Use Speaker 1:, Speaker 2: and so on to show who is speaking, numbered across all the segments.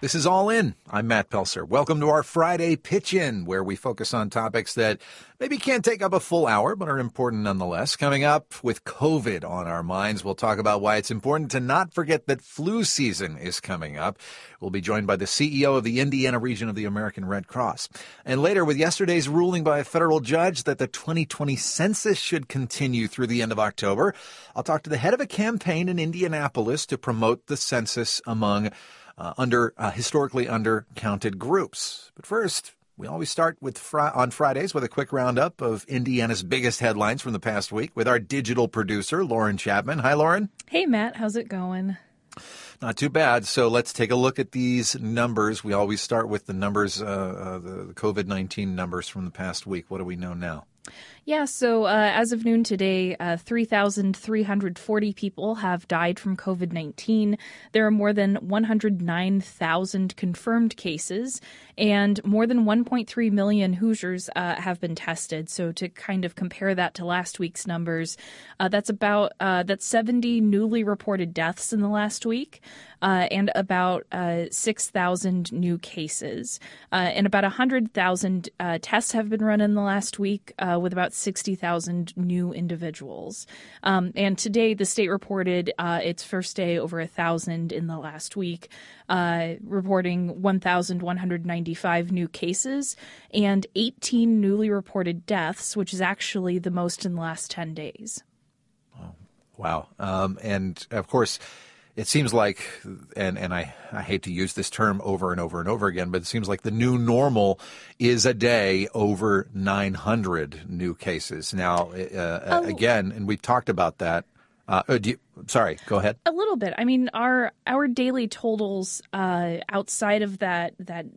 Speaker 1: This is All In. I'm Matt Pelser. Welcome to our Friday Pitch-In, where we focus on topics that maybe can't take up a full hour, but are important nonetheless. Coming up, with COVID on our minds, we'll talk about why it's important to not forget that flu season is coming up. We'll be joined by the CEO of the Indiana region of the American Red Cross. And later, with yesterday's ruling by a federal judge that the 2020 census should continue through the end of October, I'll talk to the head of a campaign in Indianapolis to promote the census among historically undercounted groups. But first, we always start on Fridays with a quick roundup of Indiana's biggest headlines from the past week with our digital producer, Lauren Chapman. Hi, Lauren.
Speaker 2: Hey, Matt. How's it going?
Speaker 1: Not too bad. So let's take a look at these numbers. We always start with the numbers, the COVID-19 numbers from the past week. What do we know now?
Speaker 2: Yeah, so as of noon today, 3,340 people have died from COVID-19. There are more than 109,000 confirmed cases, and more than 1.3 million Hoosiers have been tested. So to kind of compare that to last week's numbers, that's 70 newly reported deaths in the last week, and about 6,000 new cases. And about 100,000 tests have been run in the last week, with about 60,000 new individuals. And today, the state reported its first day over 1,000 in the last week, reporting 1,195 new cases and 18 newly reported deaths, which is actually the most in the last 10 days.
Speaker 1: Oh, wow. And of course, it seems like, and I hate to use this term over and over and over again, but it seems like the new normal is a day over 900 new cases. Now, again, and we've talked about that. Sorry, go ahead.
Speaker 2: A little bit. I mean, our daily totals outside of that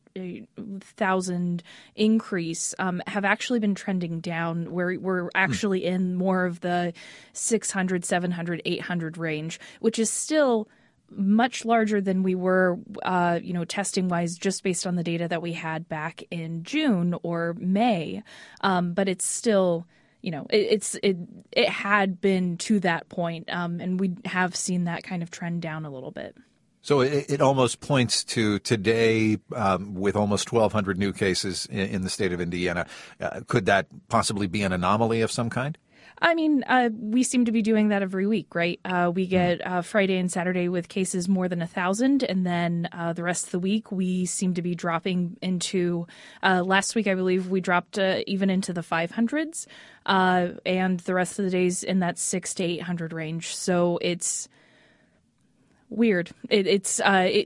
Speaker 2: 1,000 increase have actually been trending down. We're actually in more of the 600, 700, 800 range, which is still much larger than we were, testing wise, just based on the data that we had back in June or May. But it's still, it had been to that point, and we have seen that kind of trend down a little bit.
Speaker 1: So it almost points to today, with almost 1,200 new cases in the state of Indiana. Could that possibly be an anomaly of some kind?
Speaker 2: I mean, we seem to be doing that every week, right? We get Friday and Saturday with cases more than 1,000, and then the rest of the week we seem to be dropping into. Last week, I believe we dropped even into the 500s, and the rest of the days in that 600 to 800 range. So it's weird. It's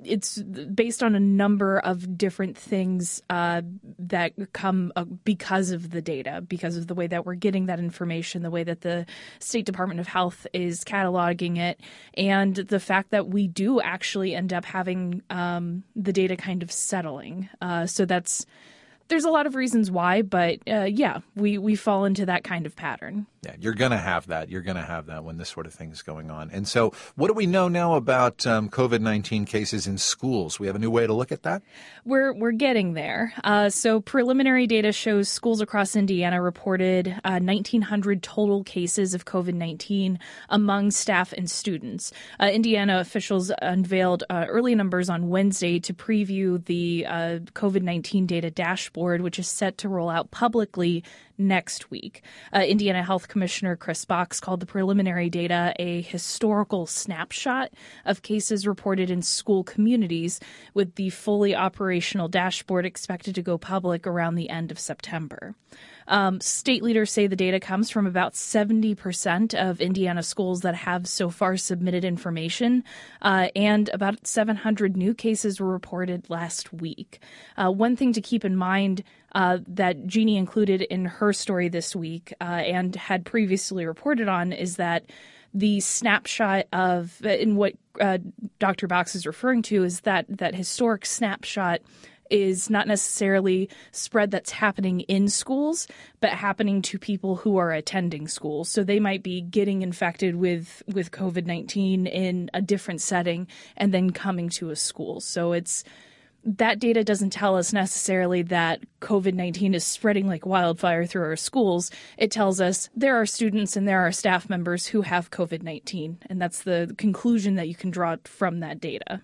Speaker 2: based on a number of different things that come because of the data, because of the way that we're getting that information, the way that the State Department of Health is cataloging it, and the fact that we do actually end up having the data kind of settling. So there's a lot of reasons why, but we fall into that kind of pattern.
Speaker 1: Yeah, you're going to have that. You're going to have that when this sort of thing is going on. And so what do we know now about COVID-19 cases in schools? We have a new way to look at that?
Speaker 2: We're getting there. So preliminary data shows schools across Indiana reported 1,900 total cases of COVID-19 among staff and students. Indiana officials unveiled early numbers on Wednesday to preview the COVID-19 data dashboard, which is set to roll out publicly next week. Indiana Health Commissioner Chris Box called the preliminary data a historical snapshot of cases reported in school communities, with the fully operational dashboard expected to go public around the end of September. State leaders say the data comes from about 70% of Indiana schools that have so far submitted information, and about 700 new cases were reported last week. One thing to keep in mind that Jeannie included in her story this week and had previously reported on is that the snapshot of, in what Dr. Box is referring to, is that historic snapshot is not necessarily spread that's happening in schools, but happening to people who are attending schools. So they might be getting infected with COVID-19 in a different setting and then coming to a school. So that data doesn't tell us necessarily that COVID-19 is spreading like wildfire through our schools. It tells us there are students and there are staff members who have COVID-19, and that's the conclusion that you can draw from that data.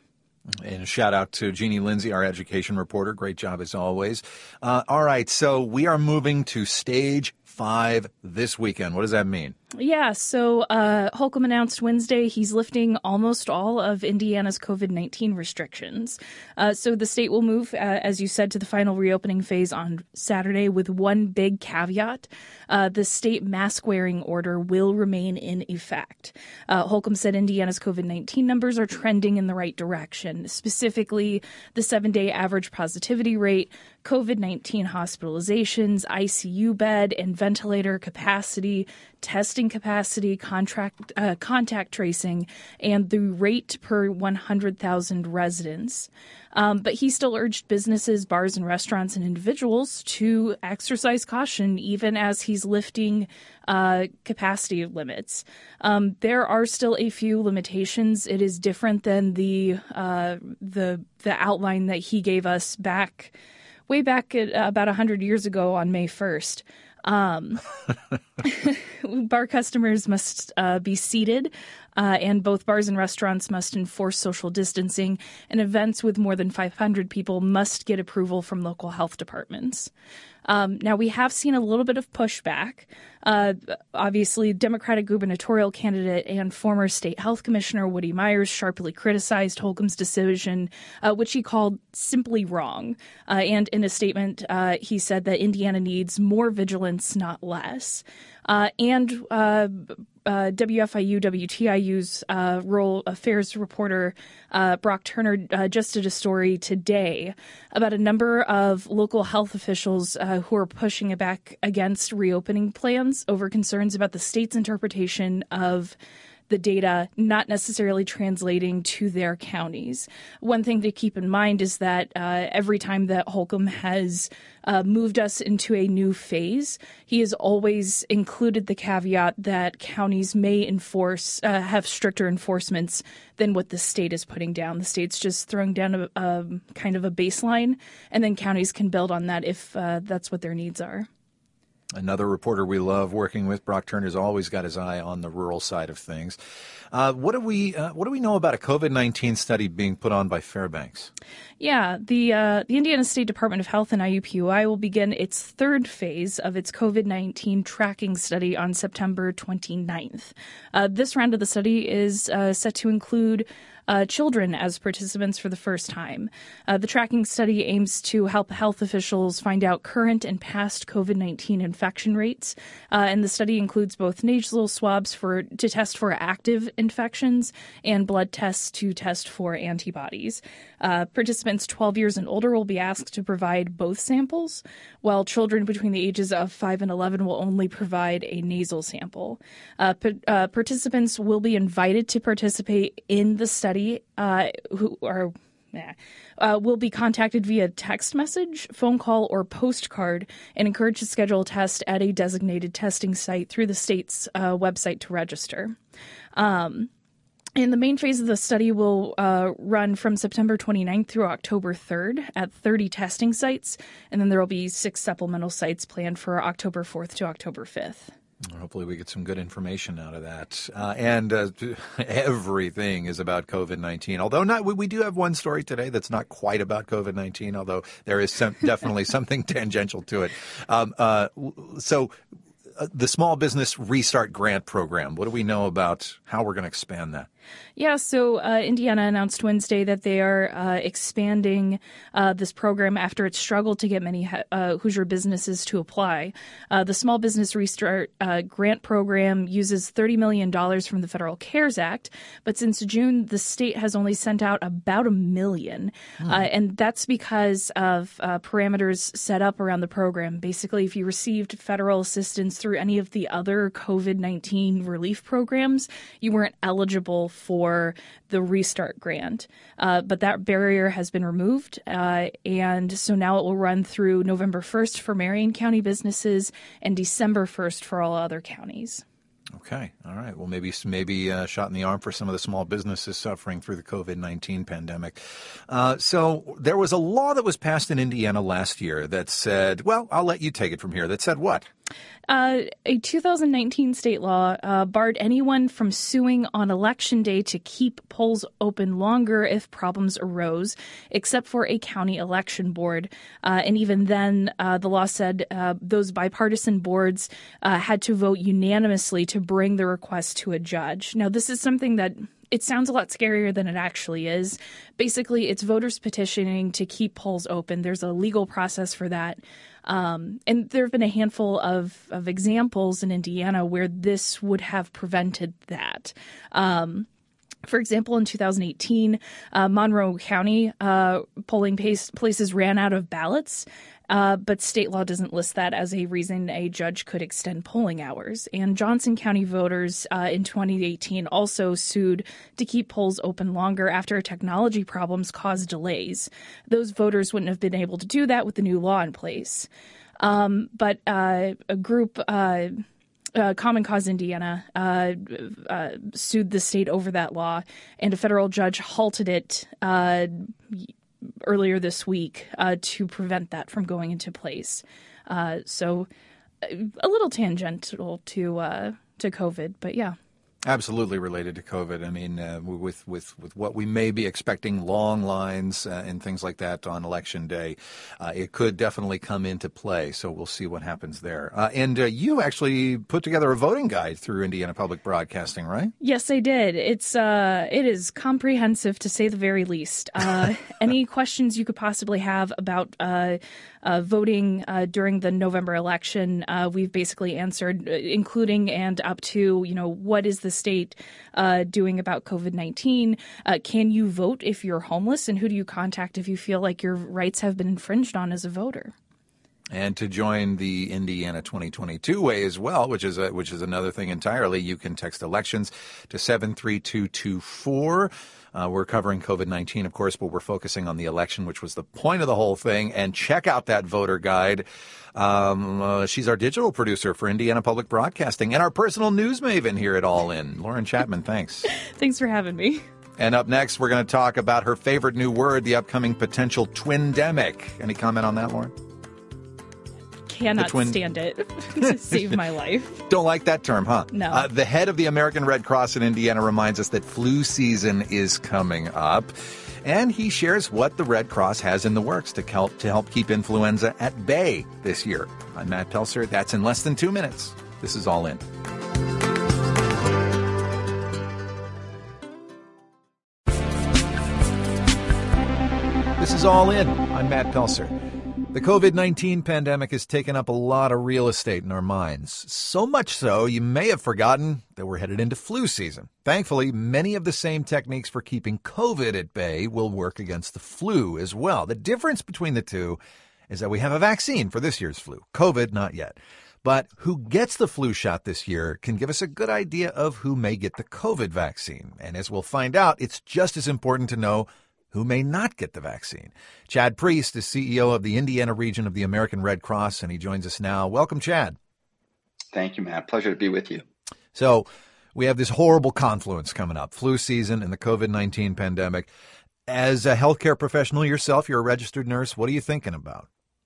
Speaker 1: And a shout out to Jeannie Lindsay, our education reporter. Great job as always. All right, so we are moving to stage 5 this weekend. What does that mean?
Speaker 2: Yeah, so Holcomb announced Wednesday he's lifting almost all of Indiana's COVID-19 restrictions. So the state will move, as you said, to the final reopening phase on Saturday with one big caveat. The state mask-wearing order will remain in effect. Holcomb said Indiana's COVID-19 numbers are trending in the right direction, specifically the 7-day average positivity rate, COVID-19 hospitalizations, ICU bed and ventilator capacity, testing capacity, contact tracing, and the rate per 100,000 residents. But he still urged businesses, bars and restaurants and individuals to exercise caution even as he's lifting capacity limits. There are still a few limitations. It is different than the outline that he gave us way back at, about 100 years ago on May 1st. Bar customers must be seated, and both bars and restaurants must enforce social distancing, and events with more than 500 people must get approval from local health departments. Now, we have seen a little bit of pushback. Obviously, Democratic gubernatorial candidate and former state health commissioner Woody Myers sharply criticized Holcomb's decision, which he called simply wrong. And in a statement, he said that Indiana needs more vigilance, not less. WFIU WTIU's rural affairs reporter Brock Turner just did a story today about a number of local health officials who are pushing back against reopening plans over concerns about the state's interpretation of the data not necessarily translating to their counties. One thing to keep in mind is that every time that Holcomb has moved us into a new phase, he has always included the caveat that counties may have stricter enforcements than what the state is putting down. The state's just throwing down a kind of a baseline, and then counties can build on that if that's what their needs are.
Speaker 1: Another reporter we love working with, Brock Turner's always got his eye on the rural side of things. What do we know about a COVID-19 study being put on by Fairbanks?
Speaker 2: Yeah, the Indiana State Department of Health and IUPUI will begin its third phase of its COVID-19 tracking study on September 29th. This round of the study is set to include children as participants for the first time. The tracking study aims to help health officials find out current and past COVID-19 infection rates, and the study includes both nasal swabs to test for active infections and blood tests to test for antibodies. Participants 12 years and older will be asked to provide both samples, while children between the ages of 5 and 11 will only provide a nasal sample. Participants will be invited to participate in the study will be contacted via text message, phone call, or postcard and encouraged to schedule a test at a designated testing site through the state's website to register. And the main phase of the study will run from September 29th through October 3rd at 30 testing sites, and then there will be 6 supplemental sites planned for October 4th to October 5th.
Speaker 1: Hopefully we get some good information out of that. And everything is about COVID-19. Although we do have one story today that's not quite about COVID-19, although there is definitely something tangential to it. So the Small Business Restart Grant Program, what do we know about how we're going to expand that?
Speaker 2: Yeah, so Indiana announced Wednesday that they are expanding this program after it struggled to get many Hoosier businesses to apply. The Small Business Restart Grant Program uses $30 million from the Federal CARES Act, but since June, the state has only sent out about $1 million. And that's because of parameters set up around the program. Basically, if you received federal assistance through any of the other COVID-19 relief programs, you weren't eligible for the Restart Grant. But that barrier has been removed, and so now it will run through November 1st for Marion County businesses and December 1st for all other counties.
Speaker 1: Okay. All right. Well, maybe shot in the arm for some of the small businesses suffering through the COVID-19 pandemic. So there was a law that was passed in Indiana last year that said, well, I'll let you take it from here, that said what?
Speaker 2: A 2019 state law barred anyone from suing on Election Day to keep polls open longer if problems arose, except for a county election board. And even then, the law said those bipartisan boards had to vote unanimously to bring the request to a judge. Now, this is something that it sounds a lot scarier than it actually is. Basically, it's voters petitioning to keep polls open. There's a legal process for that. And there have been a handful of examples in Indiana where this would have prevented that. For example, in 2018, Monroe County polling places ran out of ballots, but state law doesn't list that as a reason a judge could extend polling hours. And Johnson County voters in 2018 also sued to keep polls open longer after technology problems caused delays. Those voters wouldn't have been able to do that with the new law in place. But a group... Common Cause Indiana sued the state over that law, and a federal judge halted it earlier this week to prevent that from going into place. So a little tangential to COVID, but yeah.
Speaker 1: Absolutely related to COVID. I mean, with what we may be expecting, long lines and things like that on Election Day, it could definitely come into play. So we'll see what happens there. And you actually put together a voting guide through Indiana Public Broadcasting, right?
Speaker 2: Yes, I did. It is comprehensive, to say the very least. Any questions you could possibly have about voting during the November election, we've basically answered, including and up to, what is the state doing about COVID-19? Can you vote if you're homeless? And who do you contact if you feel like your rights have been infringed on as a voter?
Speaker 1: And to join the Indiana 2022 way as well, which is another thing entirely, you can text elections to 73224. We're covering COVID-19, of course, but we're focusing on the election, which was the point of the whole thing. And check out that voter guide. She's our digital producer for Indiana Public Broadcasting and our personal news maven here at All In. Lauren Chapman, thanks.
Speaker 2: Thanks for having me.
Speaker 1: And up next, we're going to talk about her favorite new word, the upcoming potential twindemic. Any comment on that, Lauren?
Speaker 2: Cannot stand it. To save my life.
Speaker 1: Don't like that term, huh?
Speaker 2: No.
Speaker 1: The head of the American Red Cross in Indiana reminds us that flu season is coming up. And he shares what the Red Cross has in the works to help keep influenza at bay this year. I'm Matt Pelser. That's in less than 2 minutes. This is All In. This is All In. I'm Matt Pelser. The COVID-19 pandemic has taken up a lot of real estate in our minds. So much so, you may have forgotten that we're headed into flu season. Thankfully, many of the same techniques for keeping COVID at bay will work against the flu as well. The difference between the two is that we have a vaccine for this year's flu. COVID, not yet. But who gets the flu shot this year can give us a good idea of who may get the COVID vaccine. And as we'll find out, it's just as important to know who may not get the vaccine. Chad Priest is CEO of the Indiana region of the American Red Cross, and he joins us now. Welcome, Chad.
Speaker 3: Thank you, Matt. Pleasure to be with you.
Speaker 1: So we have this horrible confluence coming up, flu season and the COVID-19 pandemic. As a healthcare professional yourself, you're a registered nurse. What are you thinking about?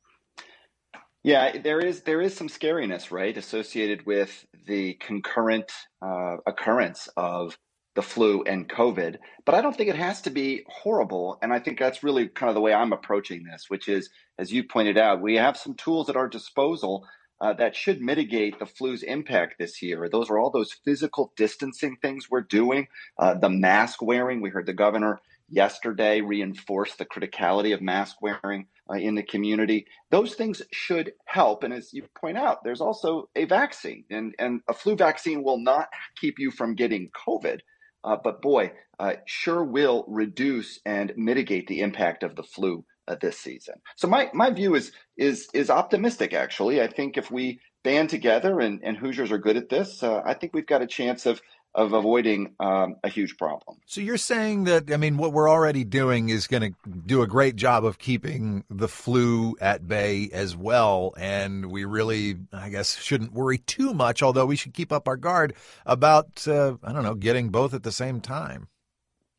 Speaker 3: Yeah, there is some scariness, right, associated with the concurrent occurrence of the flu and COVID, but I don't think it has to be horrible. And I think that's really kind of the way I'm approaching this, which is, as you pointed out, we have some tools at our disposal that should mitigate the flu's impact this year. Those are all those physical distancing things we're doing, the mask wearing. We heard the governor yesterday reinforce the criticality of mask wearing in the community. Those things should help. And as you point out, there's also a vaccine, and a flu vaccine will not keep you from getting COVID. But boy, sure will reduce and mitigate the impact of the flu this season. So my view is optimistic, actually. I think if we band together, and Hoosiers are good at this, I think we've got a chance of avoiding a huge problem.
Speaker 1: So you're saying that, I mean, what we're already doing is going to do a great job of keeping the flu at bay as well. And we really, I guess, shouldn't worry too much, although we should keep up our guard about, getting both at the same time.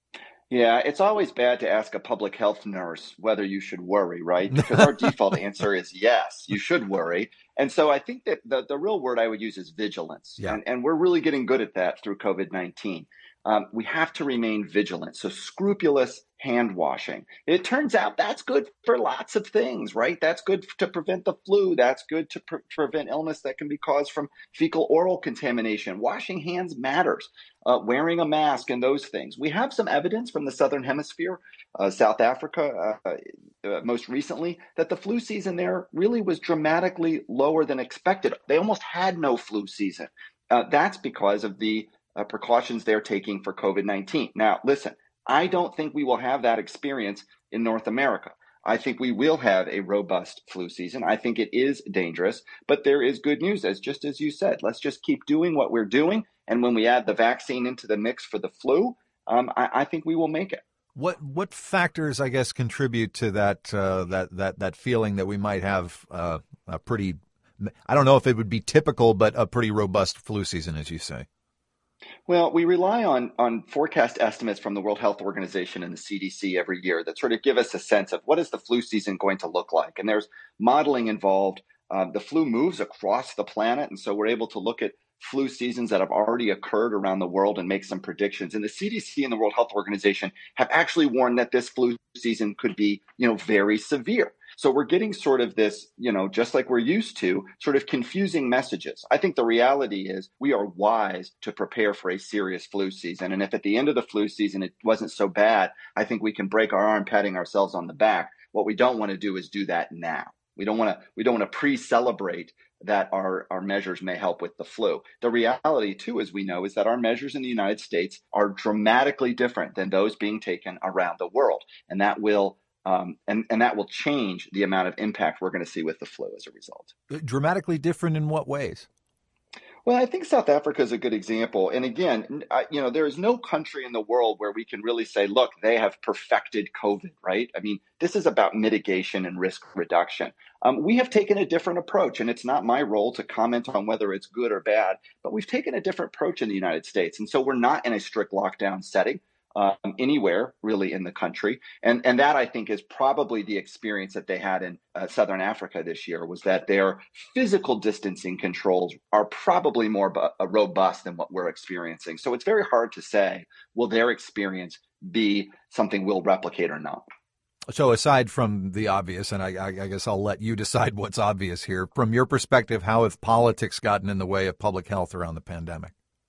Speaker 3: Yeah, it's always bad to ask a public health nurse whether you should worry, right? Because our default answer is yes, you should worry. And so I think that the real word I would use is vigilance.
Speaker 1: Yeah.
Speaker 3: And we're really getting good at that through COVID-19. We have to remain vigilant. So scrupulous hand washing. It turns out that's good for lots of things, right? That's good to prevent the flu. That's good to prevent illness that can be caused from fecal oral contamination. Washing hands matters. Wearing a mask and those things. We have some evidence from the Southern Hemisphere, South Africa, most recently, that the flu season there really was dramatically lower than expected. They almost had no flu season. That's because of the precautions they're taking for COVID-19. Now, listen, I don't think we will have that experience in North America. I think we will have a robust flu season. I think it is dangerous, but there is good news, just as you said. Let's just keep doing what we're doing. And when we add the vaccine into the mix for the flu, I think we will make it.
Speaker 1: What factors, I guess, contribute to that feeling that we might have a pretty, I don't know if it would be typical, but a pretty robust flu season, as you say?
Speaker 3: Well, we rely on forecast estimates from the World Health Organization and the CDC every year that sort of give us a sense of what is the flu season going to look like. And there's modeling involved. The flu moves across the planet, and so we're able to look at flu seasons that have already occurred around the world and make some predictions. And the CDC and the World Health Organization have actually warned that this flu season could be, very severe. So we're getting sort of this, just like we're used to, sort of confusing messages. I think the reality is we are wise to prepare for a serious flu season. And if at the end of the flu season it wasn't so bad, I think we can break our arm patting ourselves on the back. What we don't want to do is do that now. We don't want to pre-celebrate that our measures may help with the flu. The reality, too, as we know, is that our measures in the United States are dramatically different than those being taken around the world. And that will that will change the amount of impact we're going to see with the flu as a result.
Speaker 1: Dramatically different in what ways?
Speaker 3: Well, I think South Africa is a good example. And again, there is no country in the world where we can really say, look, they have perfected COVID, right? I mean, this is about mitigation and risk reduction. We have taken a different approach, and it's not my role to comment on whether it's good or bad, but we've taken a different approach in the United States. And so we're not in a strict lockdown setting. Anywhere really in the country. And that, I think, is probably the experience that they had in Southern Africa this year, was that their physical distancing controls are probably more robust than what we're experiencing. So it's very hard to say, will their experience be something we'll replicate or not?
Speaker 1: So aside from the obvious, and I guess I'll let you decide what's obvious here, from your perspective, how have politics gotten in the way of public health around the pandemic?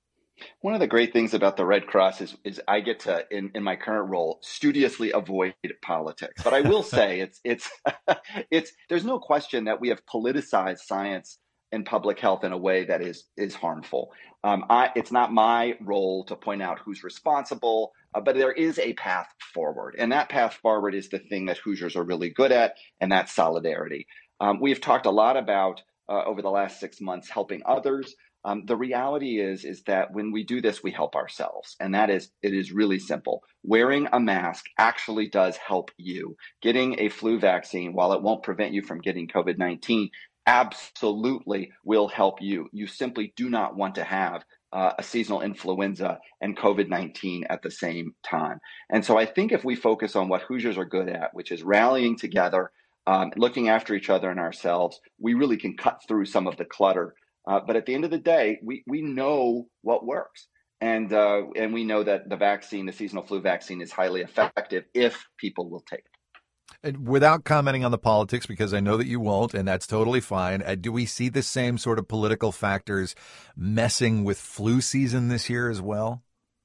Speaker 3: One of the great things about the Red Cross is I get to, in my current role, studiously avoid politics. But I will say it's there's no question that we have politicized science and public health in a way that is harmful. It's not my role to point out who's responsible, but there is a path forward. And that path forward is the thing that Hoosiers are really good at, and that's solidarity. We've talked a lot about, over the last 6 months, helping others. The reality is that when we do this, we help ourselves. And it is really simple. Wearing a mask actually does help you. Getting a flu vaccine, while it won't prevent you from getting COVID-19, absolutely will help you. You simply do not want to have a seasonal influenza and COVID-19 at the same time. And so I think if we focus on what Hoosiers are good at, which is rallying together, looking after each other and ourselves, we really can cut through some of the clutter. But at the end of the day, we know what works. And we know that the seasonal flu vaccine, is highly effective if people will take it.
Speaker 1: And without commenting on the politics, because I know that you won't, and that's totally fine, do we see the same sort of political factors messing with flu season this year as well?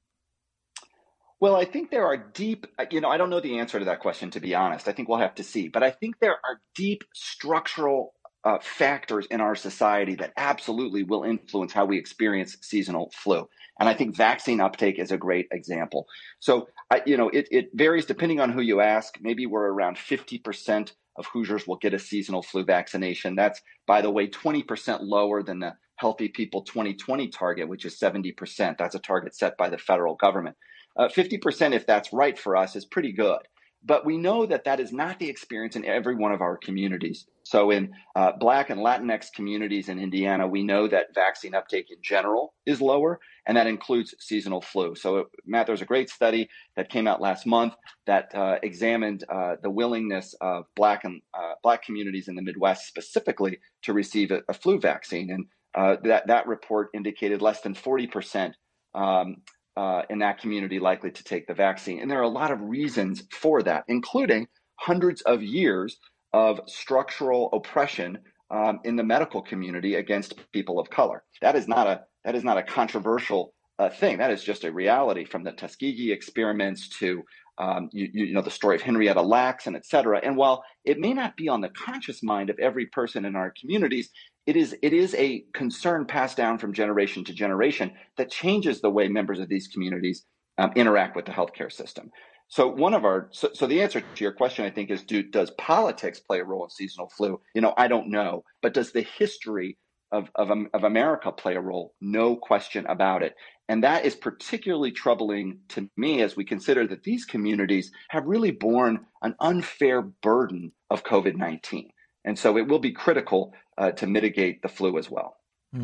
Speaker 3: Well, I think there are deep, I don't know the answer to that question, to be honest. I think we'll have to see. But I think there are deep structural factors in our society that absolutely will influence how we experience seasonal flu. And I think vaccine uptake is a great example. So, it varies depending on who you ask. Maybe we're around 50% of Hoosiers will get a seasonal flu vaccination. That's, by the way, 20% lower than the Healthy People 2020 target, which is 70%. That's a target set by the federal government. 50%, if that's right for us, is pretty good. But we know that is not the experience in every one of our communities. So in Black and Latinx communities in Indiana, we know that vaccine uptake in general is lower, and that includes seasonal flu. So, Matt, there's a great study that came out last month that examined the willingness of Black communities in the Midwest specifically to receive a flu vaccine. And that report indicated less than 40% in that community likely to take the vaccine. And there are a lot of reasons for that, including hundreds of years of structural oppression in the medical community against people of color. That is not a controversial thing. That is just a reality, from the Tuskegee experiments to the story of Henrietta Lacks and et cetera. And while it may not be on the conscious mind of every person in our communities, it is a concern passed down from generation to generation that changes the way members of these communities interact with the healthcare system. So so the answer to your question, I think, is does politics play a role in seasonal flu? I don't know, but does the history of America play a role? No question about it. And that is particularly troubling to me as we consider that these communities have really borne an unfair burden of COVID-19. And so it will be critical to mitigate the flu as well.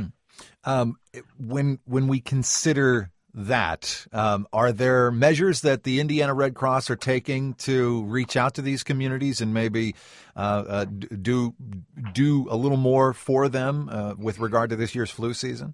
Speaker 1: When we consider that, are there measures that the Indiana Red Cross are taking to reach out to these communities and maybe do a little more for them with regard to this year's flu season?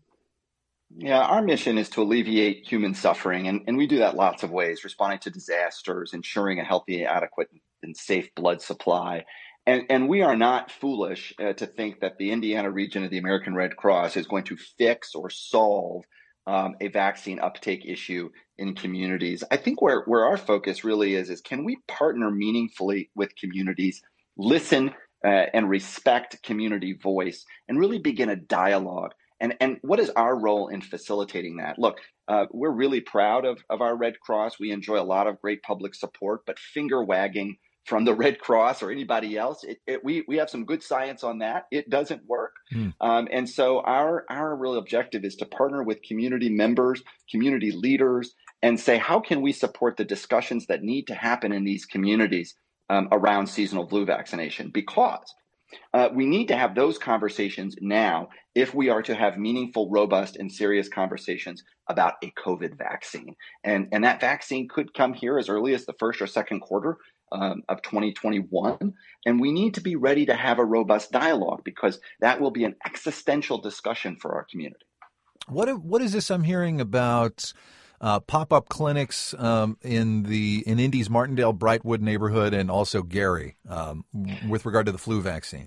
Speaker 3: Yeah, our mission is to alleviate human suffering, and we do that lots of ways: responding to disasters, ensuring a healthy, adequate, and safe blood supply. And we are not foolish to think that the Indiana region of the American Red Cross is going to fix or solve a vaccine uptake issue in communities. I think where our focus really is can we partner meaningfully with communities, listen and respect community voice, and really begin a dialogue? And what is our role in facilitating that? Look, we're really proud of our Red Cross. We enjoy a lot of great public support, but finger wagging from the Red Cross or anybody else, we have some good science on that. It doesn't work. And so our real objective is to partner with community members, community leaders, and say, how can we support the discussions that need to happen in these communities around seasonal flu vaccination? Because we need to have those conversations now if we are to have meaningful, robust, and serious conversations about a COVID vaccine. And that vaccine could come here as early as the first or second quarter of 2021. And we need to be ready to have a robust dialogue, because that will be an existential discussion for our community.
Speaker 1: What is this I'm hearing about pop-up clinics in Indy's Martindale Brightwood neighborhood and also Gary with regard to the flu vaccine?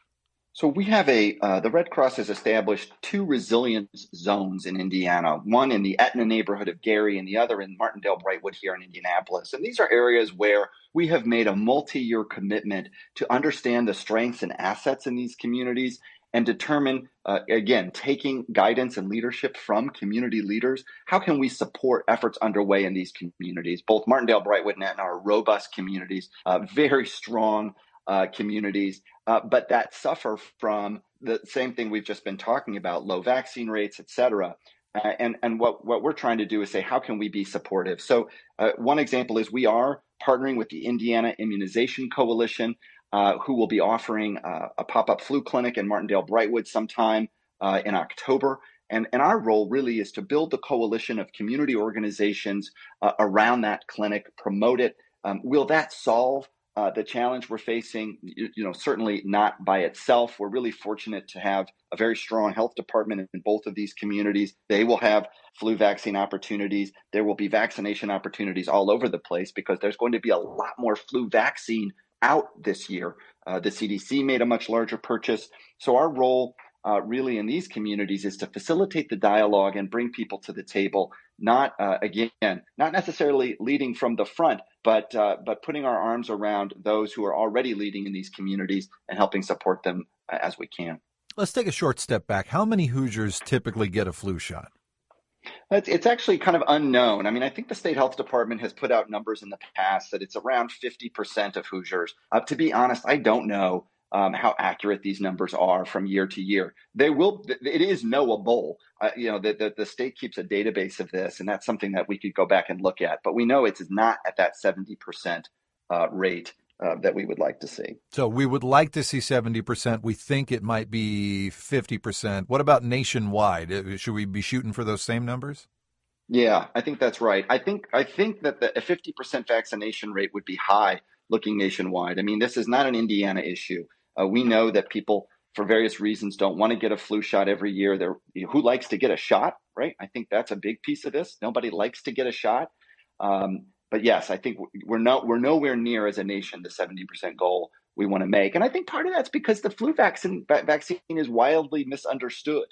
Speaker 3: So we have the Red Cross has established 2 resilience zones in Indiana, one in the Etna neighborhood of Gary and the other in Martindale Brightwood here in Indianapolis. And these are areas where we have made a multi-year commitment to understand the strengths and assets in these communities and determine, again, taking guidance and leadership from community leaders, how can we support efforts underway in these communities? Both Martindale, Brightwood, and Etna are robust communities, very strong communities, but that suffer from the same thing we've just been talking about: low vaccine rates, et cetera. And what we're trying to do is say, how can we be supportive? So one example is we are partnering with the Indiana Immunization Coalition, who will be offering a pop-up flu clinic in Martindale Brightwood sometime in October. And our role really is to build the coalition of community organizations around that clinic, promote it. Will that solve the challenge we're facing? Certainly not by itself. We're really fortunate to have a very strong health department in both of these communities. They will have flu vaccine opportunities. There will be vaccination opportunities all over the place, because there's going to be a lot more flu vaccine out this year. The CDC made a much larger purchase. So our role really in these communities is to facilitate the dialogue and bring people to the table, not necessarily leading from the front, but putting our arms around those who are already leading in these communities and helping support them as we can.
Speaker 1: Let's take a short step back. How many Hoosiers typically get a flu shot?
Speaker 3: It's actually kind of unknown. I mean, I think the state health department has put out numbers in the past that it's around 50% of Hoosiers. To be honest, I don't know how accurate these numbers are from year to year. It is knowable. The state keeps a database of this, and that's something that we could go back and look at. But we know it's not at that 70% rate that we would like to see.
Speaker 1: So we would like to see 70%. We think it might be 50%. What about nationwide? Should we be shooting for those same numbers?
Speaker 3: Yeah, I think that's right. I think that a 50% vaccination rate would be high looking nationwide. I mean, this is not an Indiana issue. We know that people, for various reasons, don't want to get a flu shot every year. Who likes to get a shot, right? I think that's a big piece of this. Nobody likes to get a shot. But yes, I think we're nowhere near as a nation the 70% goal we want to make. And I think part of that's because the flu vaccine is wildly misunderstood.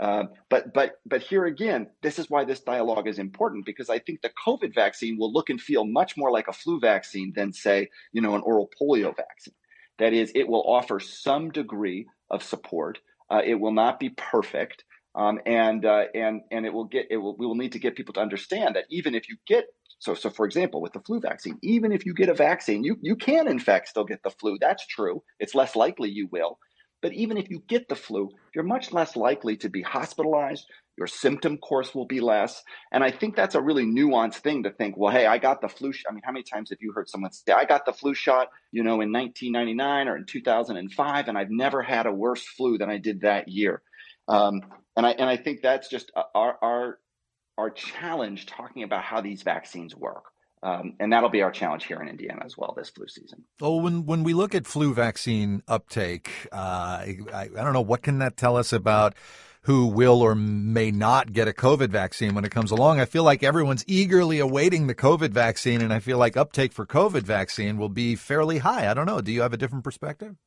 Speaker 3: But here again, this is why this dialogue is important, because I think the COVID vaccine will look and feel much more like a flu vaccine than, say, an oral polio vaccine. That is, it will offer some degree of support. It will not be perfect, and we will need to get people to understand that even if you get so for example, with the flu vaccine, even if you get a vaccine, you can in fact still get the flu. That's true. It's less likely you will. But even if you get the flu, you're much less likely to be hospitalized. Your symptom course will be less. And I think that's a really nuanced thing to think, well, hey, I got the flu. I mean, how many times have you heard someone say, I got the flu shot, in 1999 or in 2005, and I've never had a worse flu than I did that year. And I think that's just our challenge talking about how these vaccines work. And that'll be our challenge here in Indiana as well this flu season.
Speaker 1: Oh, when we look at flu vaccine uptake, I don't know, what can that tell us about who will or may not get a COVID vaccine when it comes along? I feel like everyone's eagerly awaiting the COVID vaccine, and I feel like uptake for COVID vaccine will be fairly high. I don't know. Do you have a different perspective?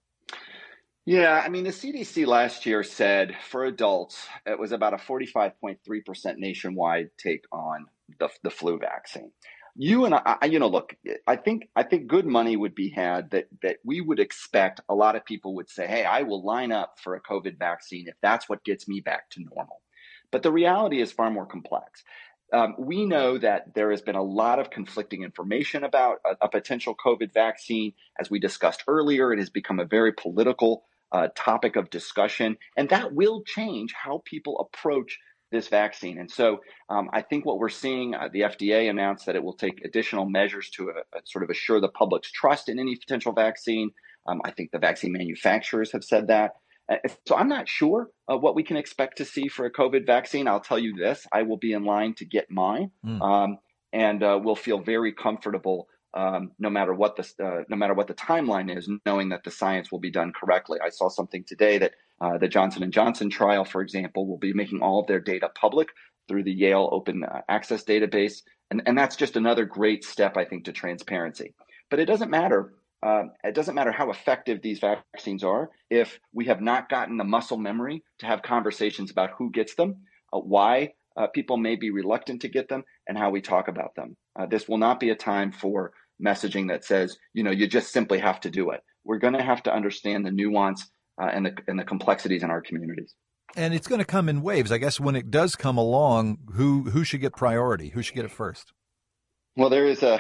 Speaker 3: Yeah, I mean, the CDC last year said for adults, it was about a 45.3% nationwide take on the flu vaccine. You and I, look, I think good money would be had that we would expect a lot of people would say, hey, I will line up for a COVID vaccine if that's what gets me back to normal. But the reality is far more complex. We know that there has been a lot of conflicting information about a potential COVID vaccine. As we discussed earlier, it has become a very political topic of discussion, and that will change how people approach this vaccine. And so I think what we're seeing, the FDA announced that it will take additional measures to sort of assure the public's trust in any potential vaccine. I think the vaccine manufacturers have said that. So I'm not sure what we can expect to see for a COVID vaccine. I'll tell you this, I will be in line to get mine, and we'll feel very comfortable no matter what the timeline is, knowing that the science will be done correctly. I saw something today that the Johnson & Johnson trial, for example, will be making all of their data public through the Yale Open Access Database. And that's just another great step, I think, to transparency. But it doesn't matter. It doesn't matter how effective these vaccines are if we have not gotten the muscle memory to have conversations about who gets them, why people may be reluctant to get them, and how we talk about them. This will not be a time for messaging that says, you just simply have to do it. We're going to have to understand the nuance and the complexities in our communities.
Speaker 1: And it's going to come in waves. I guess when it does come along, who should get priority? Who should get it first?
Speaker 3: Well, there is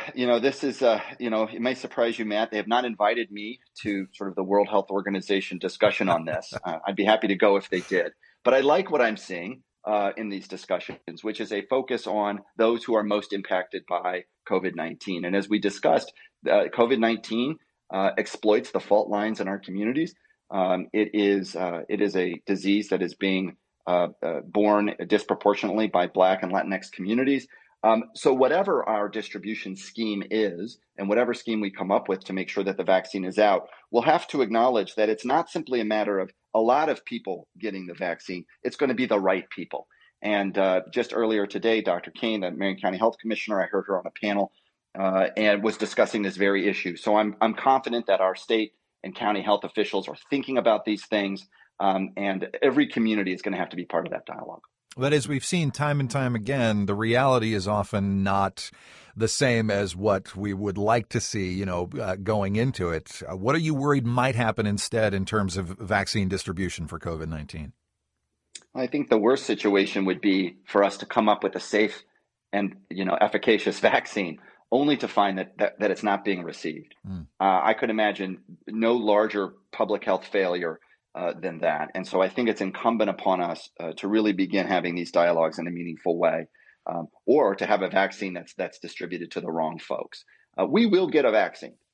Speaker 3: it may surprise you, Matt. They have not invited me to sort of the World Health Organization discussion on this. I'd be happy to go if they did. But I like what I'm seeing in these discussions, which is a focus on those who are most impacted by COVID-19. And as we discussed, COVID-19 exploits the fault lines in our communities. It is a disease that is being borne disproportionately by Black and Latinx communities. So whatever our distribution scheme is, and whatever scheme we come up with to make sure that the vaccine is out, we'll have to acknowledge that it's not simply a matter of a lot of people getting the vaccine. It's going to be the right people. And just earlier today, Dr. Kane, the Marion County Health Commissioner, I heard her on a panel and was discussing this very issue. So I'm confident that our state and county health officials are thinking about these things, and every community is going to have to be part of that dialogue.
Speaker 1: But as we've seen time and time again, the reality is often not the same as what we would like to see, going into it. What are you worried might happen instead in terms of vaccine distribution for COVID-19?
Speaker 3: I think the worst situation would be for us to come up with a safe and, efficacious vaccine, only to find that it's not being received. I could imagine no larger public health failure than that. And so I think it's incumbent upon us to really begin having these dialogues in a meaningful way, or to have a vaccine that's distributed to the wrong folks. We will get a vaccine.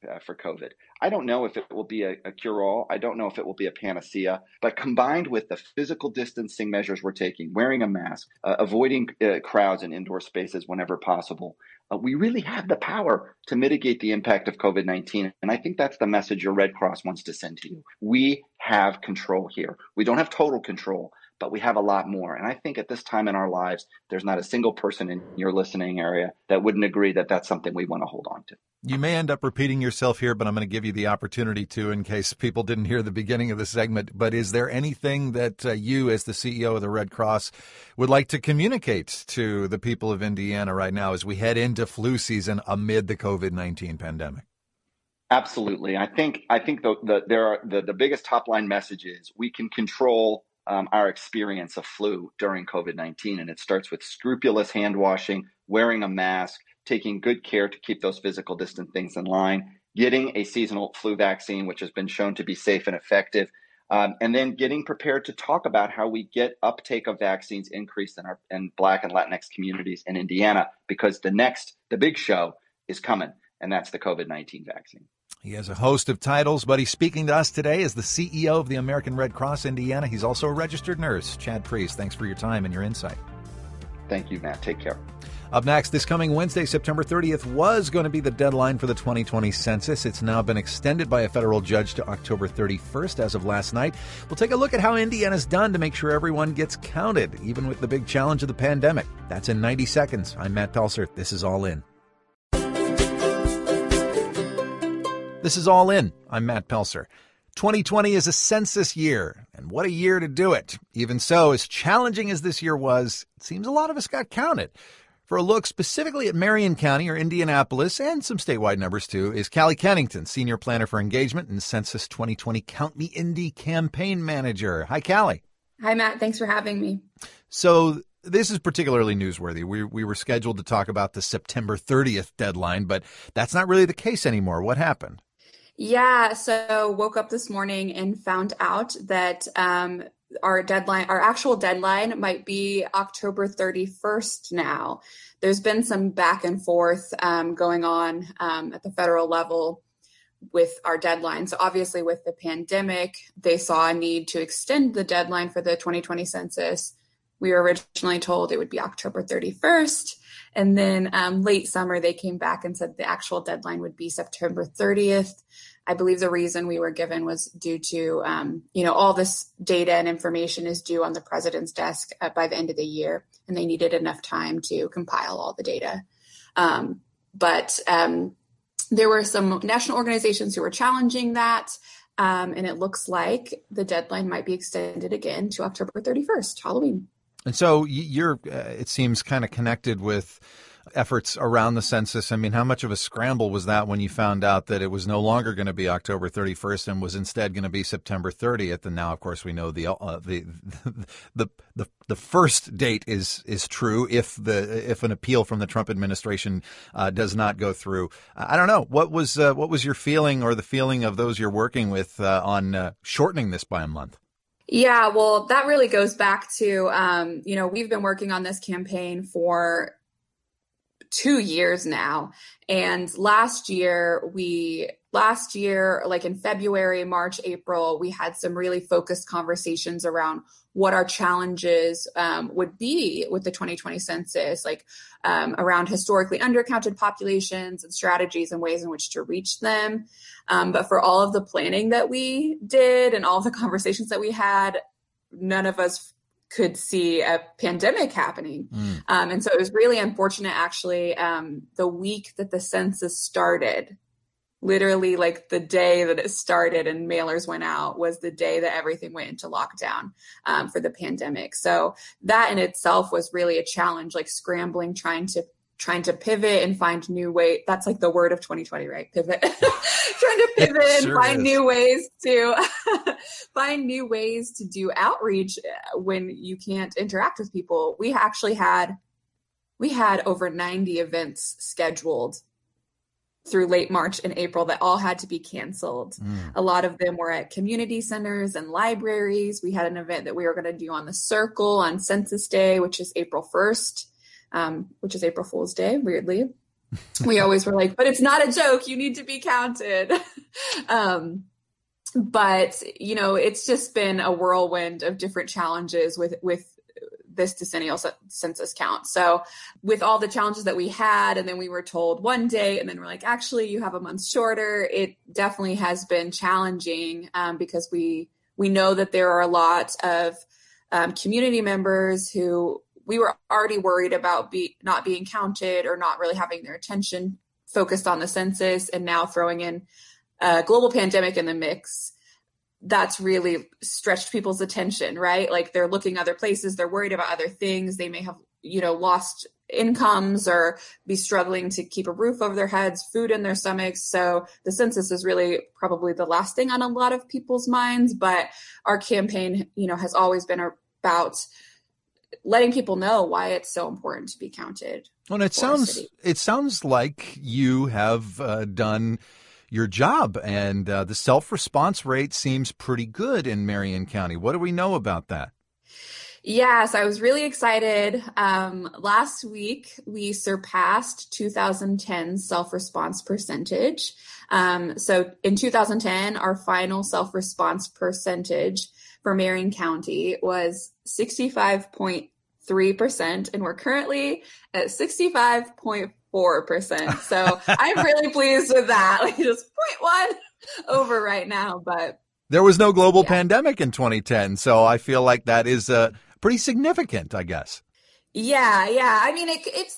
Speaker 3: for COVID. I don't know if it will be a cure-all. I don't know if it will be a panacea. But combined with the physical distancing measures we're taking, wearing a mask, avoiding crowds in indoor spaces whenever possible, we really have the power to mitigate the impact of COVID-19. And I think that's the message your Red Cross wants to send to you. We have control here. We don't have total control, but we have a lot more. And I think at this time in our lives, there's not a single person in your listening area that wouldn't agree that that's something we want to hold on to.
Speaker 1: You may end up repeating yourself here, but I'm going to give you the opportunity to, in case people didn't hear the beginning of the segment. But is there anything that you, as the CEO of the Red Cross, would like to communicate to the people of Indiana right now as we head into flu season amid the COVID-19 pandemic?
Speaker 3: Absolutely. I think the biggest top line message is we can control our experience of flu during COVID-19. And it starts with scrupulous hand washing, wearing a mask, taking good care to keep those physical distance things in line, getting a seasonal flu vaccine, which has been shown to be safe and effective, and then getting prepared to talk about how we get uptake of vaccines increased in Black and Latinx communities in Indiana, because the big show is coming, and that's the COVID-19 vaccine.
Speaker 1: He has a host of titles, but he's speaking to us today as the CEO of the American Red Cross Indiana. He's also a registered nurse. Chad Priest, thanks for your time and your insight.
Speaker 3: Thank you, Matt. Take care.
Speaker 1: Up next, this coming Wednesday, September 30th, was going to be the deadline for the 2020 census. It's now been extended by a federal judge to October 31st as of last night. We'll take a look at how Indiana's done to make sure everyone gets counted, even with the big challenge of the pandemic. That's in 90 seconds. I'm Matt Pelser. This is All In. This is All In. I'm Matt Pelser. 2020 is a census year, and what a year to do it. Even so, as challenging as this year was, it seems a lot of us got counted. For a look specifically at Marion County or Indianapolis, and some statewide numbers too, is Callie Kennington, Senior Planner for Engagement and Census 2020 Count Me Indy Campaign Manager. Hi, Callie.
Speaker 4: Hi, Matt. Thanks for having me.
Speaker 1: So this is particularly newsworthy. We were scheduled to talk about the September 30th deadline, but that's not really the case anymore. What happened?
Speaker 4: Yeah, so woke up this morning and found out that our actual deadline might be October 31st now. There's been some back and forth going on at the federal level with our deadline. So obviously with the pandemic, they saw a need to extend the deadline for the 2020 census. We were originally told it would be October 31st. And then late summer, they came back and said the actual deadline would be September 30th. I believe the reason we were given was due to, all this data and information is due on the president's desk by the end of the year, and they needed enough time to compile all the data. But there were some national organizations who were challenging that, and it looks like the deadline might be extended again to October 31st, Halloween.
Speaker 1: And so you're, it seems, kind of connected with efforts around the census. I mean, how much of a scramble was that when you found out that it was no longer going to be October 31st and was instead going to be September 30th? And now, of course, we know the first date is true if an appeal from the Trump administration does not go through. I don't know. What was your feeling, or the feeling of those you're working with, on shortening this by a month?
Speaker 4: Yeah, well, that really goes back to, we've been working on this campaign for 2 years now. And last year, like in February, March, April, we had some really focused conversations around what our challenges would be with the 2020 census, like around historically undercounted populations and strategies and ways in which to reach them. But for all of the planning that we did and all the conversations that we had, none of us could see a pandemic happening. And so it was really unfortunate, actually, the week that the census started, literally like the day that it started and mailers went out was the day that everything went into lockdown for the pandemic. So that in itself was really a challenge, like scrambling, trying to pivot and find new ways. That's like the word of 2020, right? Pivot. Trying to pivot and find new ways to do outreach when you can't interact with people. We actually had over 90 events scheduled through late March and April that all had to be canceled. A lot of them were at community centers and libraries. We had an event that we were going to do on the Circle on Census Day, which is April 1st. Which is April Fool's Day, weirdly. We always were like, but it's not a joke. You need to be counted. But, it's just been a whirlwind of different challenges with this decennial census count. So with all the challenges that we had, and then we were told one day, and then we're like, actually, you have a month shorter. It definitely has been challenging because we know that there are a lot of community members who we were already worried about not being counted or not really having their attention focused on the census, and now throwing in a global pandemic in the mix. That's really stretched people's attention, right? Like they're looking other places, they're worried about other things. They may have, lost incomes or be struggling to keep a roof over their heads, food in their stomachs. So the census is really probably the last thing on a lot of people's minds. But our campaign, has always been about letting people know why it's so important to be counted.
Speaker 1: Well, it sounds like you have done your job, and the self-response rate seems pretty good in Marion County. What do we know about that?
Speaker 4: Yes, I was really excited. Last week, we surpassed 2010's self-response percentage. So in 2010, our final self-response percentage for Marion County was 65.3%, and we're currently at 65.4%. So I'm really pleased with that. Like just 0.1 over right now, but
Speaker 1: there was no global pandemic in 2010. So I feel like that is pretty significant, I guess.
Speaker 4: Yeah. I mean,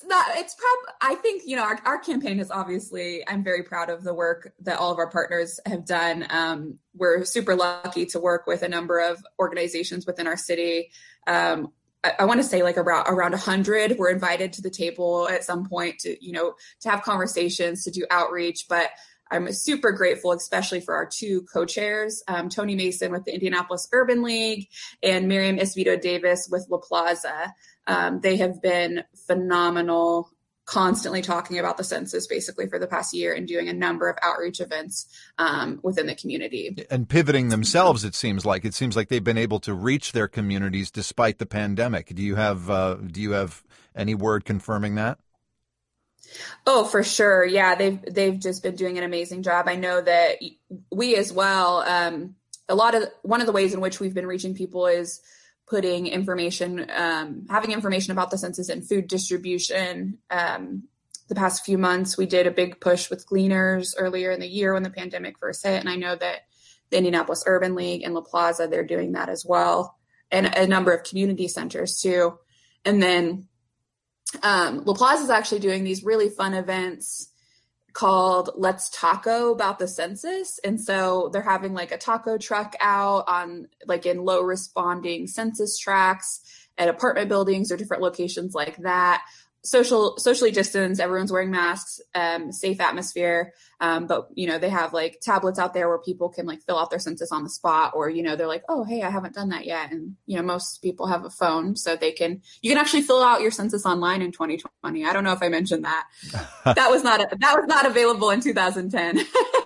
Speaker 4: I think, our campaign is obviously, I'm very proud of the work that all of our partners have done. We're super lucky to work with a number of organizations within our city. I want to say like around 100 were invited to the table at some point to have conversations, to do outreach. But I'm super grateful, especially for our two co-chairs, Tony Mason with the Indianapolis Urban League and Miriam Esvido Davis with La Plaza. They have been phenomenal, constantly talking about the census basically for the past year and doing a number of outreach events within the community.
Speaker 1: And pivoting themselves, it seems like they've been able to reach their communities despite the pandemic. Do you have any word confirming that?
Speaker 4: Oh, for sure. Yeah, they've just been doing an amazing job. I know that we as well, one of the ways in which we've been reaching people is putting information, having information about the census and food distribution. The past few months, we did a big push with Gleaners earlier in the year when the pandemic first hit. And I know that the Indianapolis Urban League and La Plaza, they're doing that as well. And a number of community centers too. And then La Plaza is actually doing these really fun events called Let's Taco About the Census. And so they're having like a taco truck out on like in low responding census tracts at apartment buildings or different locations like that. Socially distanced, everyone's wearing masks, safe atmosphere. But they have like tablets out there where people can like fill out their census on the spot, or, they're like, oh, hey, I haven't done that yet. And, most people have a phone, so you can actually fill out your census online in 2020. I don't know if I mentioned that. That was not available in 2010.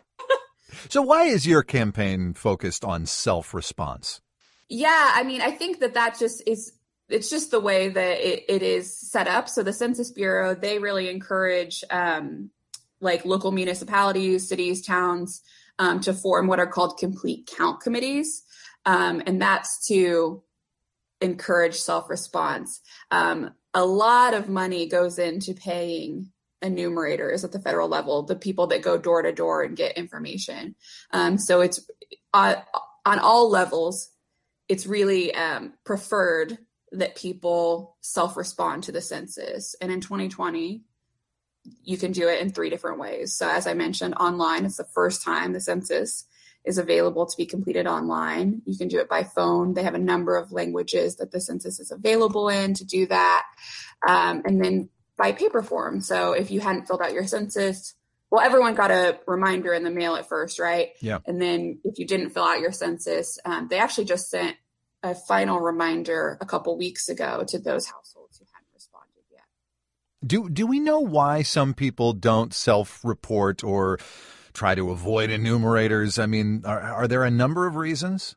Speaker 1: So why is your campaign focused on self-response?
Speaker 4: Yeah, I mean, I think that just is, it's just the way that it is set up. So the Census Bureau, they really encourage like local municipalities, cities, towns to form what are called complete count committees. And that's to encourage self-response. A lot of money goes into paying enumerators at the federal level, the people that go door to door and get information. So it's on all levels, it's really preferred that people self-respond to the census. And in 2020, you can do it in 3 different ways. So as I mentioned, online, it's the first time the census is available to be completed online. You can do it by phone. They have a number of languages that the census is available in to do that. And then by paper form. So if you hadn't filled out your census, well, everyone got a reminder in the mail at first, right?
Speaker 1: Yeah.
Speaker 4: And then if you didn't fill out your census, they actually just sent a final reminder a couple weeks ago to those households who hadn't responded yet.
Speaker 1: Do we know why some people don't self-report or try to avoid enumerators? I mean, are there a number of reasons?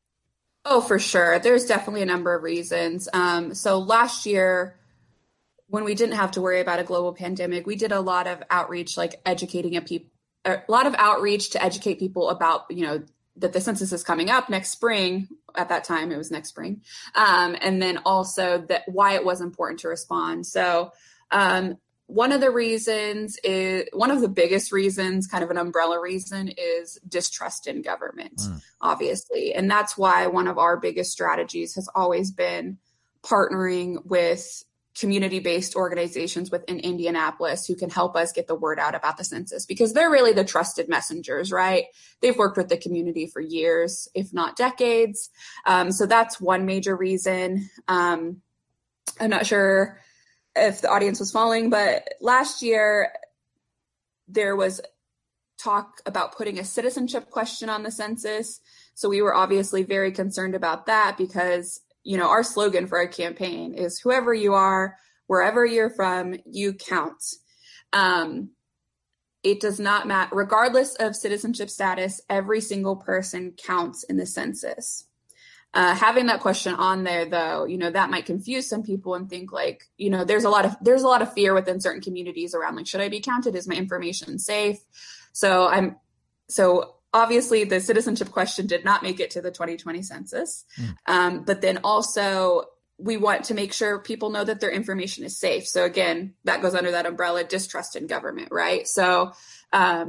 Speaker 4: Oh, for sure. There's definitely a number of reasons. So last year, when we didn't have to worry about a global pandemic, we did a lot of outreach, like a lot of outreach to educate people about, that the census is coming up next spring. At that time, it was next spring. And then also that why it was important to respond. So one of the biggest reasons, kind of an umbrella reason, is distrust in government, obviously. And that's why one of our biggest strategies has always been partnering with community-based organizations within Indianapolis who can help us get the word out about the census, because they're really the trusted messengers, right? They've worked with the community for years, if not decades. So that's one major reason. I'm not sure if the audience was following, but last year there was talk about putting a citizenship question on the census. So we were obviously very concerned about that because our slogan for our campaign is whoever you are, wherever you're from, you count. It does not matter, regardless of citizenship status, every single person counts in the census. Having that question on there, though, that might confuse some people and think like, there's a lot of fear within certain communities around like, should I be counted? Is my information safe? So obviously, the citizenship question did not make it to the 2020 census. But then also, we want to make sure people know that their information is safe. So again, that goes under that umbrella, distrust in government, right? So I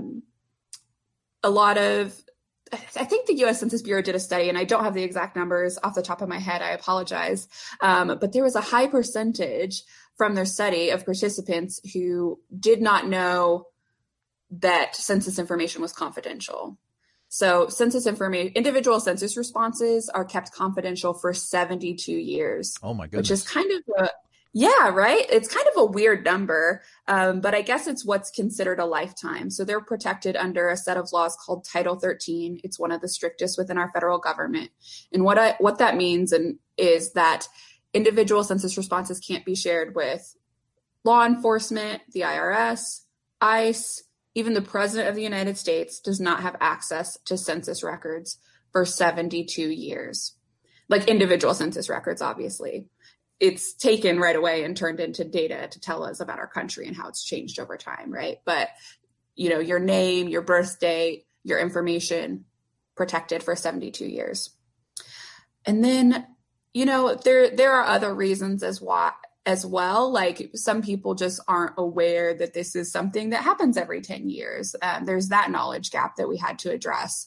Speaker 4: think the U.S. Census Bureau did a study, and I don't have the exact numbers off the top of my head. I apologize. But there was a high percentage from their study of participants who did not know that census information was confidential. So individual census responses are kept confidential for 72 years.
Speaker 1: Oh my goodness.
Speaker 4: Which is kind of right? It's kind of a weird number, but I guess it's what's considered a lifetime. So they're protected under a set of laws called Title 13. It's one of the strictest within our federal government. And what that means is that individual census responses can't be shared with law enforcement, the IRS, ICE. Even the president of the United States does not have access to census records for 72 years. Like individual census records, obviously. It's taken right away and turned into data to tell us about our country and how it's changed over time, right? But, your name, your birth date, your information protected for 72 years. And then, there are other reasons as well. Like some people just aren't aware that this is something that happens every 10 years. There's that knowledge gap that we had to address,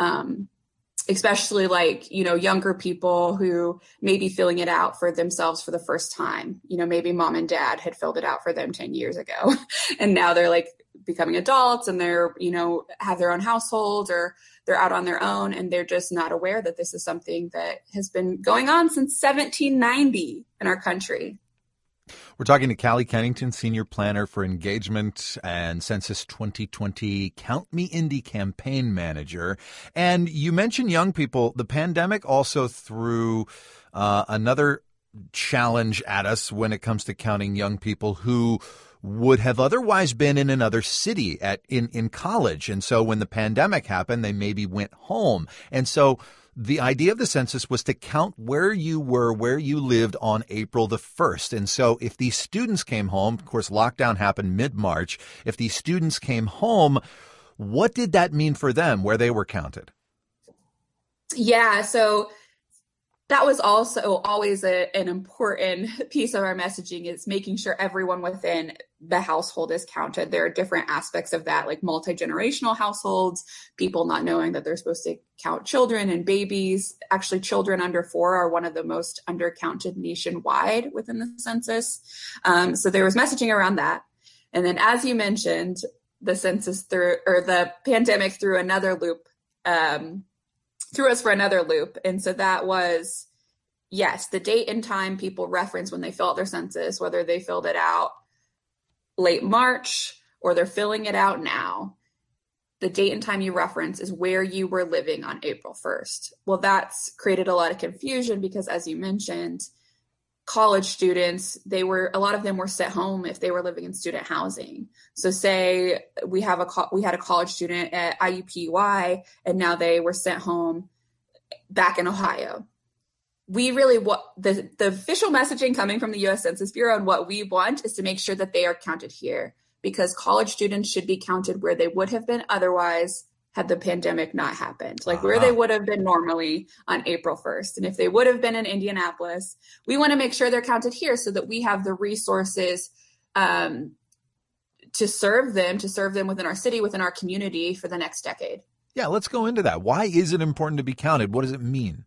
Speaker 4: especially like, younger people who may be filling it out for themselves for the first time. Maybe mom and dad had filled it out for them 10 years ago and now they're like becoming adults and they're, have their own household or they're out on their own and they're just not aware that this is something that has been going on since 1790 in our country.
Speaker 1: We're talking to Callie Kennington, Senior Planner for Engagement and Census 2020 Count Me Indy Campaign Manager. And you mentioned young people. The pandemic also threw another challenge at us when it comes to counting young people who would have otherwise been in another city in college. And so when the pandemic happened, they maybe went home. And so the idea of the census was to count where you lived on April the 1st. And so if these students came home, of course, lockdown happened mid-March. If these students came home, what did that mean for them where they were counted?
Speaker 4: Yeah, so that was also always an important piece of our messaging, is making sure everyone within the household is counted. There are different aspects of that, like multi-generational households, people not knowing that they're supposed to count children and babies. Actually, children under 4 are one of the most undercounted nationwide within the census. So there was messaging around that. And then, as you mentioned, the pandemic threw another loop, threw us for another loop. And so that was, yes, the date and time people reference when they fill out their census, whether they filled it out late March or they're filling it out now. The date and time you reference is where you were living on April 1st. Well, that's created a lot of confusion because, as you mentioned, college students, a lot of them were sent home if they were living in student housing. So say we had a college student at IUPUI and now they were sent home back in Ohio. we really want the official messaging coming from the U.S. Census Bureau, and what we want is to make sure that they are counted here, because college students should be counted where they would have been otherwise had the pandemic not happened, like where they would have been normally on April 1st. And if they would have been in Indianapolis, we want to make sure they're counted here so that we have the resources to serve them within our city, within our community for the next decade.
Speaker 1: Yeah, let's go into that. Why is it important to be counted? What does it mean?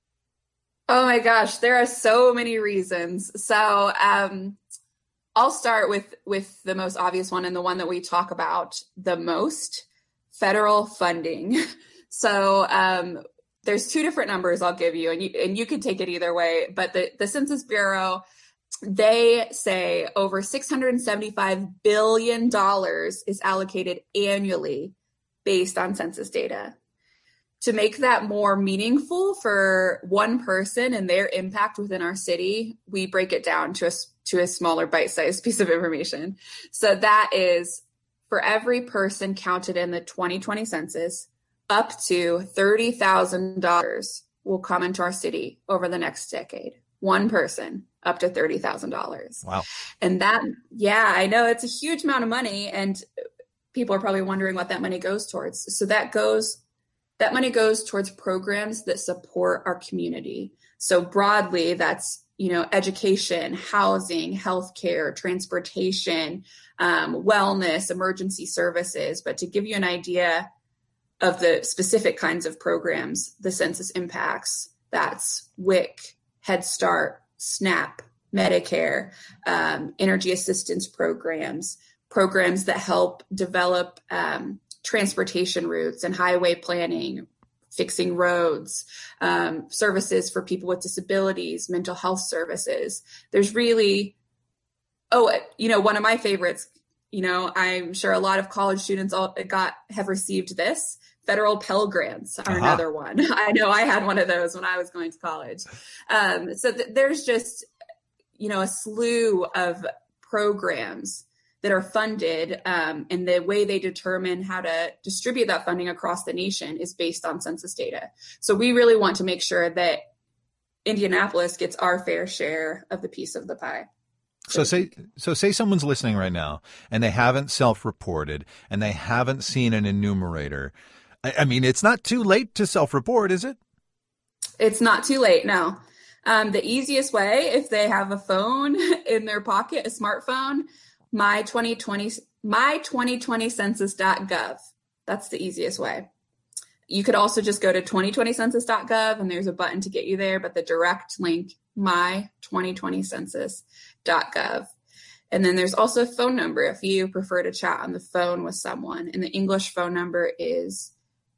Speaker 4: Oh my gosh, there are so many reasons. So I'll start with the most obvious one, and the one that we talk about the most: federal funding. So there's two different numbers I'll give you, and you can take it either way. But the Census Bureau, they say over $675 billion is allocated annually based on census data. To make that more meaningful for one person and their impact within our city, we break it down to a smaller bite-sized piece of information. So that is, for every person counted in the 2020 census, up to $30,000 will come into our city over the next decade. One person, up to $30,000.
Speaker 1: Wow.
Speaker 4: And that, yeah, I know it's a huge amount of money, and people are probably wondering what that money goes towards. So that money goes towards programs that support our community. So broadly, that's, education, housing, healthcare, transportation, wellness, emergency services. But to give you an idea of the specific kinds of programs the census impacts, that's WIC, Head Start, SNAP, Medicare, energy assistance programs that help develop transportation routes and highway planning, fixing roads, services for people with disabilities, mental health services. There's really, one of my favorites, I'm sure a lot of college students have received this. Federal Pell Grants are another one. I know I had one of those when I was going to college. So there's just, a slew of programs that are funded, and the way they determine how to distribute that funding across the nation is based on census data. So we really want to make sure that Indianapolis gets our fair share of the piece of the pie.
Speaker 1: So say someone's listening right now and they haven't self-reported and they haven't seen an enumerator. I mean, it's not too late to self-report, is it? It's not too late, no.
Speaker 4: The easiest way, if they have a phone in their pocket, a smartphone, my2020census.gov. That's the easiest way. You could also just go to 2020census.gov, and there's a button to get you there, but the direct link, my2020census.gov. And then there's also a phone number if you prefer to chat on the phone with someone. And the English phone number is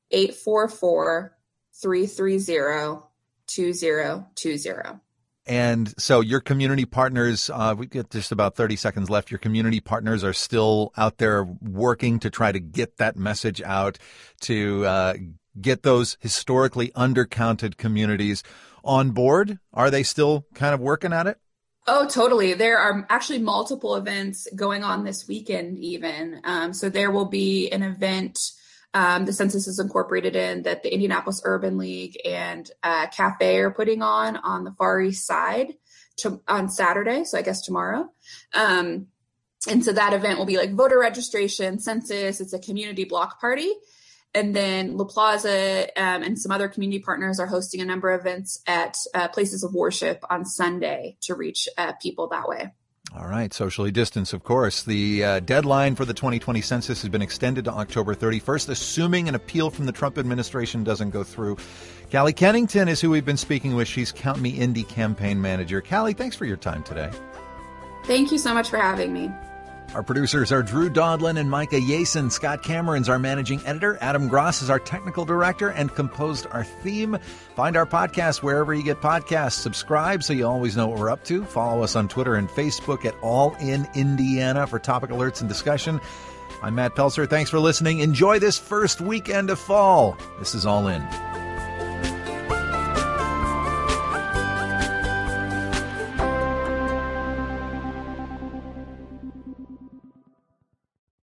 Speaker 4: 844-330-2020.
Speaker 1: And so your community partners, we get just about 30 seconds left. Your community partners are still out there working to try to get that message out, to get those historically undercounted communities on board. Are they still kind of working at it?
Speaker 4: Oh, totally. There are actually multiple events going on this weekend even. So there will be an event the census is incorporated in that the Indianapolis Urban League and Cafe are putting on the Far East Side on Saturday. So I guess tomorrow. And so that event will be like voter registration, census. It's a community block party. And then La Plaza and some other community partners are hosting a number of events at places of worship on Sunday to reach people that way.
Speaker 1: All right. Socially distance, of course. The deadline for the 2020 census has been extended to October 31st, assuming an appeal from the Trump administration doesn't go through. Callie Kennington is who we've been speaking with. She's Count Me Indy campaign manager. Callie, thanks for your time today.
Speaker 4: Thank you so much for having me.
Speaker 1: Our producers are Drew Dodlin and Micah Yason. Scott Cameron's our managing editor. Adam Gross is our technical director and composed our theme. Find our podcast wherever you get podcasts. Subscribe so you always know what we're up to. Follow us on Twitter and Facebook at All In Indiana for topic alerts and discussion. I'm Matt Pelser. Thanks for listening. Enjoy this first weekend of fall. This is All In.